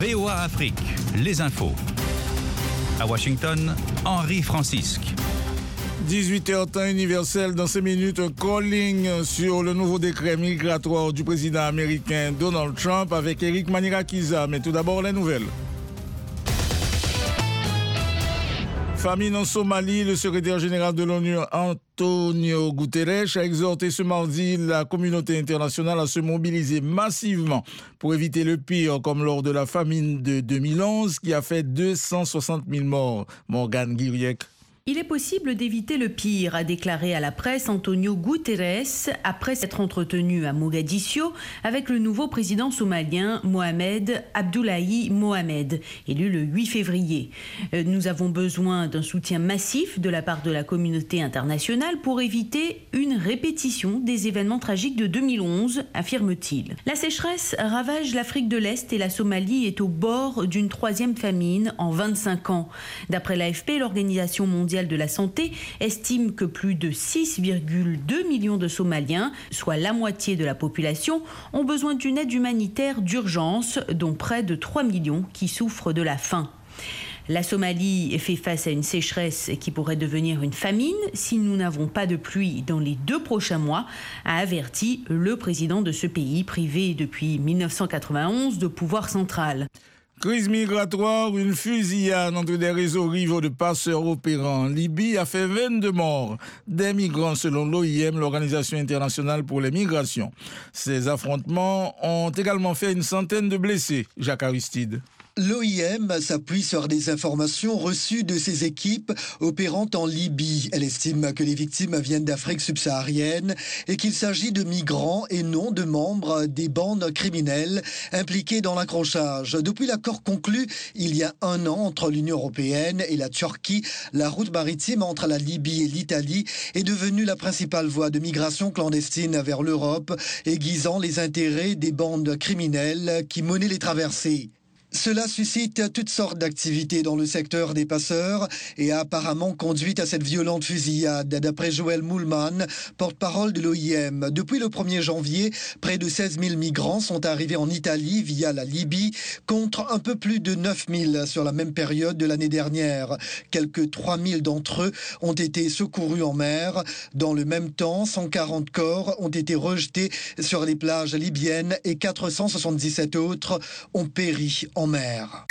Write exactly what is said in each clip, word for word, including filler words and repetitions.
V O A Afrique, les infos. À Washington, Henri Francisque. dix-huit heures temps universel dans ces minutes, calling sur le nouveau décret migratoire du président américain Donald Trump avec Eric Manirakiza. Mais tout d'abord, les nouvelles. Famine en Somalie, le secrétaire général de l'ONU, Antonio Guterres, a exhorté ce mardi la communauté internationale à se mobiliser massivement pour éviter le pire, comme lors de la famine de deux mille onze qui a fait deux cent soixante mille morts. Morgane Guiriec. Il est possible d'éviter le pire, a déclaré à la presse Antonio Guterres après s'être entretenu à Mogadiscio avec le nouveau président somalien Mohamed Abdullahi Mohamed, élu le huit février. Nous avons besoin d'un soutien massif de la part de la communauté internationale pour éviter une répétition des événements tragiques de deux mille onze, affirme-t-il. La sécheresse ravage l'Afrique de l'Est et la Somalie est au bord d'une troisième famine en vingt-cinq ans. D'après l'A F P, l'Organisation mondiale de la santé estime que plus de six virgule deux millions de Somaliens, soit la moitié de la population, ont besoin d'une aide humanitaire d'urgence, dont près de trois millions qui souffrent de la faim. La Somalie fait face à une sécheresse qui pourrait devenir une famine si nous n'avons pas de pluie dans les deux prochains mois, a averti le président de ce pays privé depuis mille neuf cent quatre-vingt-onze de pouvoir central. Crise migratoire, une fusillade entre des réseaux rivaux de passeurs opérants en Libye a fait vingt-deux morts, des migrants selon l'O I M, l'Organisation internationale pour les migrations. Ces affrontements ont également fait une centaine de blessés. Jacques Aristide. L'O I M s'appuie sur des informations reçues de ses équipes opérant en Libye. Elle estime que les victimes viennent d'Afrique subsaharienne et qu'il s'agit de migrants et non de membres des bandes criminelles impliquées dans l'accrochage. Depuis l'accord conclu il y a un an entre l'Union européenne et la Turquie, la route maritime entre la Libye et l'Italie est devenue la principale voie de migration clandestine vers l'Europe, aiguisant les intérêts des bandes criminelles qui menaient les traversées. Cela suscite toutes sortes d'activités dans le secteur des passeurs et a apparemment conduit à cette violente fusillade, d'après Joël Moulman, porte-parole de l'O I M. Depuis le premier janvier, près de seize mille migrants sont arrivés en Italie via la Libye, contre un peu plus de neuf mille sur la même période de l'année dernière. Quelques trois mille d'entre eux ont été secourus en mer. Dans le même temps, cent quarante corps ont été rejetés sur les plages libyennes et quatre cent soixante-dix-sept autres ont péri en mer.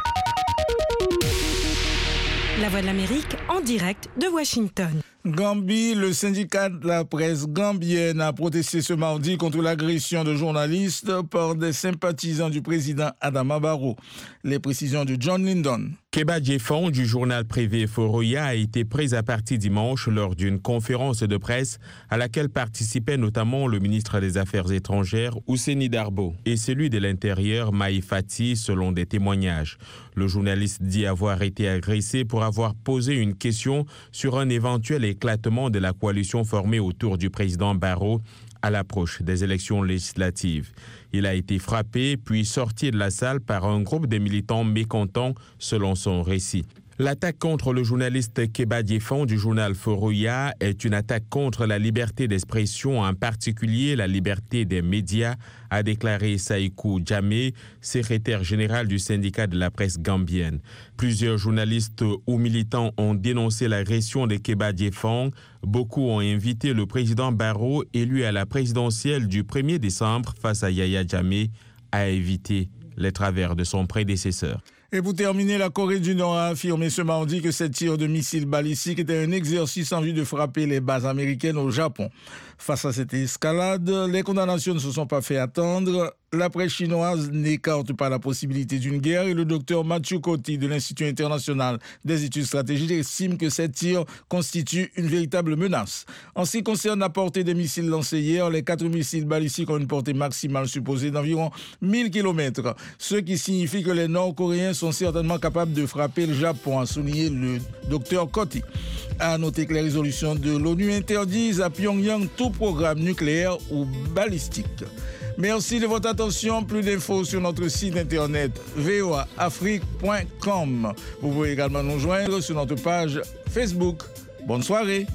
La Voix de l'Amérique en direct de Washington. Gambie, le syndicat de la presse gambienne a protesté ce mardi contre l'agression de journalistes par des sympathisants du président Adama Barrow. Les précisions de John Lyndon. Keba Djefong du journal privé Foroya a été prise à partie dimanche lors d'une conférence de presse à laquelle participait notamment le ministre des Affaires étrangères Ousseini Darbo et celui de l'Intérieur Maï Fati selon des témoignages. Le journaliste dit avoir été agressé pour avoir posé une question sur un éventuel éclatement de la coalition formée autour du président Barrow à l'approche des élections législatives. Il a été frappé puis sorti de la salle par un groupe de militants mécontents selon son récit. L'attaque contre le journaliste Keba Djefong du journal Foroya est une attaque contre la liberté d'expression, en particulier la liberté des médias, a déclaré Saïkou Djamé, secrétaire général du syndicat de la presse gambienne. Plusieurs journalistes ou militants ont dénoncé l'agression de Keba Djefong. Beaucoup ont invité le président Barrow, élu à la présidentielle du premier décembre face à Yaya Jammeh, à éviter les travers de son prédécesseur. Et pour terminer, la Corée du Nord a affirmé ce mardi que ces tirs de missiles balistiques étaient un exercice en vue de frapper les bases américaines au Japon. Face à cette escalade, les condamnations ne se sont pas fait attendre. La presse chinoise n'écarte pas la possibilité d'une guerre et le docteur Matthew Coty de l'Institut international des études stratégiques estime que ces tirs constituent une véritable menace. En ce qui concerne la portée des missiles lancés hier, les quatre missiles balistiques ont une portée maximale supposée d'environ mille kilomètres, ce qui signifie que les Nord-Coréens sont certainement capables de frapper le Japon, a souligné le docteur Coty. À noter que les résolutions de l'ONU interdisent à Pyongyang tout programme nucléaire ou balistique. Merci de votre attention. Plus d'infos sur notre site internet v o a afrique point com. Vous pouvez également nous joindre sur notre page Facebook. Bonne soirée.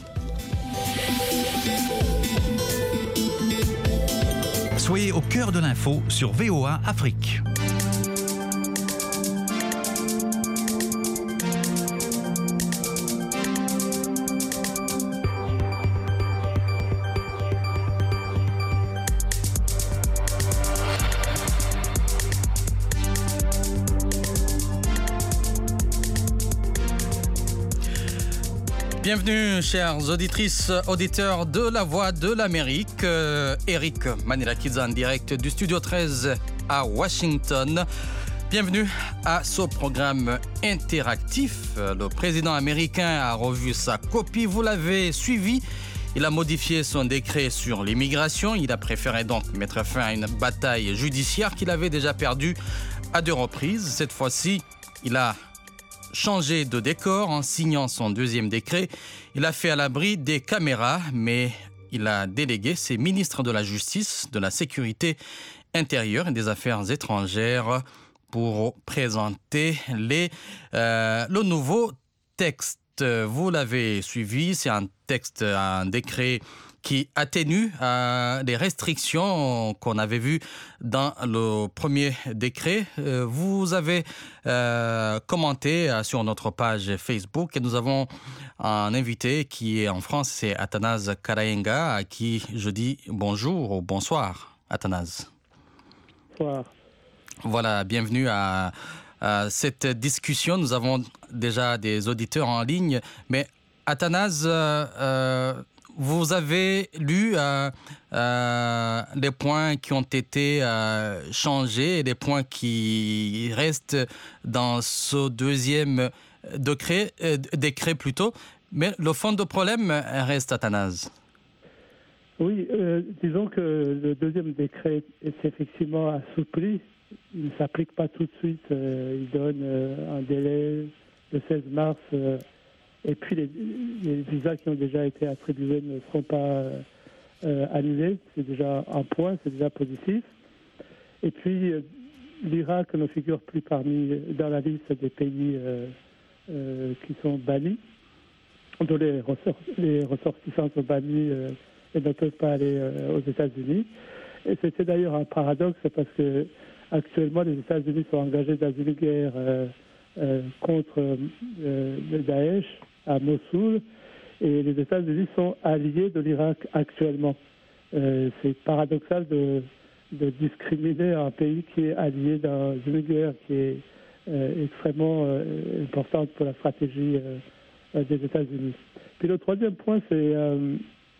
Soyez au cœur de l'info sur V O A Afrique. Bienvenue, chères auditrices, auditeurs de La Voix de l'Amérique. Euh, Eric Manilakidze en direct du Studio treize à Washington. Bienvenue à ce programme interactif. Le président américain a revu sa copie, vous l'avez suivi. Il a modifié son décret sur l'immigration. Il a préféré donc mettre fin à une bataille judiciaire qu'il avait déjà perdue à deux reprises. Cette fois-ci, il a changé de décor en signant son deuxième décret. Il a fait à l'abri des caméras, mais il a délégué ses ministres de la Justice, de la Sécurité intérieure et des Affaires étrangères pour présenter les, euh, le nouveau texte. Vous l'avez suivi, c'est un texte, un décret qui atténue euh, les restrictions qu'on avait vues dans le premier décret. Euh, vous avez euh, commenté euh, sur notre page Facebook et nous avons un invité qui est en France, c'est Athanase Karayenga, à qui je dis bonjour ou bonsoir. Athanase. Bonsoir. Voilà, bienvenue à, à cette discussion. Nous avons déjà des auditeurs en ligne, mais Athanase, euh, vous avez lu euh, euh, les points qui ont été euh, changés et les points qui restent dans ce deuxième décret, euh, décret plutôt, mais le fond de problème reste, Athanase. Oui, euh, disons que le deuxième décret est effectivement assoupli. Il ne s'applique pas tout de suite. Euh, il donne euh, un délai de seize mars. Euh, et puis les, les visas qui ont déjà été attribués ne seront pas euh, annulés. C'est déjà un point, c'est déjà positif. Et puis euh, l'Irak ne figure plus parmi dans la liste des pays euh, euh, qui sont bannis, dont les, ressort, les ressortissants sont bannis euh, et ne peuvent pas aller euh, aux États-Unis. Et c'était d'ailleurs un paradoxe parce que actuellement, les États-Unis sont engagés dans une guerre euh, euh, contre euh, le Daesh à Mossoul et les États-Unis sont alliés de l'Irak actuellement. Euh, c'est paradoxal de, de discriminer un pays qui est allié dans une guerre qui est euh, extrêmement euh, importante pour la stratégie euh, des États-Unis. Puis le troisième point, c'est euh,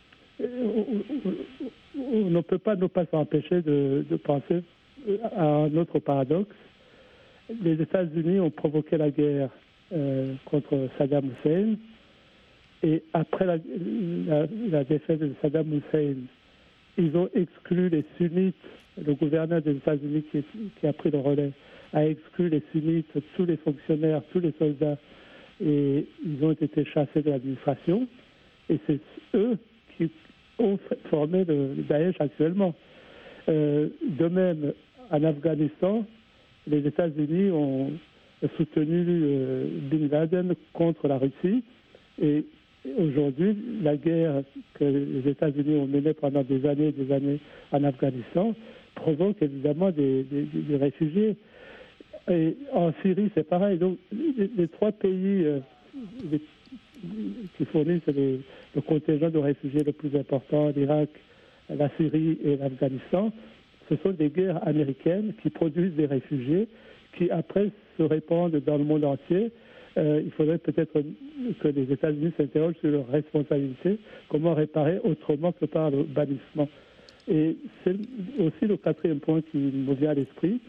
on, on, on ne peut pas ne pas s'empêcher de, de penser à un autre paradoxe. Les États-Unis ont provoqué la guerre euh, contre Saddam Hussein et après la, la, la défaite de Saddam Hussein, ils ont exclu les sunnites. Le gouverneur des États-Unis qui, qui a pris le relais a exclu les sunnites, tous les fonctionnaires, tous les soldats et ils ont été chassés de l'administration et c'est eux qui ont formé le, le Daesh actuellement. Euh, de même, en Afghanistan, les États-Unis ont soutenu euh, Bin Laden contre la Russie. Et aujourd'hui, la guerre que les États-Unis ont menée pendant des années et des années en Afghanistan provoque évidemment des, des, des réfugiés. Et en Syrie, c'est pareil. Donc, les, les trois pays euh, les, qui fournissent les, le contingent de réfugiés le plus important, l'Irak, la Syrie et l'Afghanistan, ce sont des guerres américaines qui produisent des réfugiés qui après se répandent dans le monde entier. Euh, il faudrait peut-être que les États-Unis s'interrogent sur leur responsabilité, comment réparer autrement que par le bannissement. Et c'est aussi le quatrième point qui me vient à l'esprit,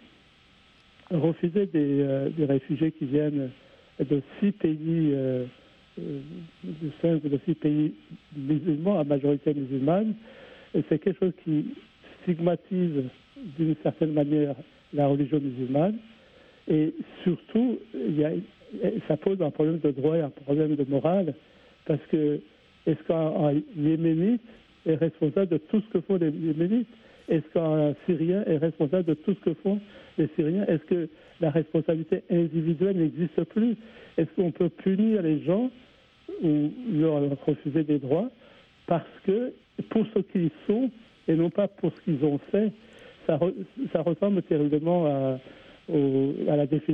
refuser des, euh, des réfugiés qui viennent de six pays, euh, de cinq ou de six pays musulmans, à majorité musulmane, et c'est quelque chose qui stigmatise d'une certaine manière la religion musulmane et surtout il y a, ça pose un problème de droit et un problème de morale parce que est-ce qu'un Yéménite est responsable de tout ce que font les Yéménites? Est-ce qu'un Syrien est responsable de tout ce que font les Syriens? Est-ce que la responsabilité individuelle n'existe plus? Est-ce qu'on peut punir les gens ou leur refuser des droits parce que pour ce qu'ils sont et non pas pour ce qu'ils ont fait, ça, re, ça ressemble terriblement à, au, à la définition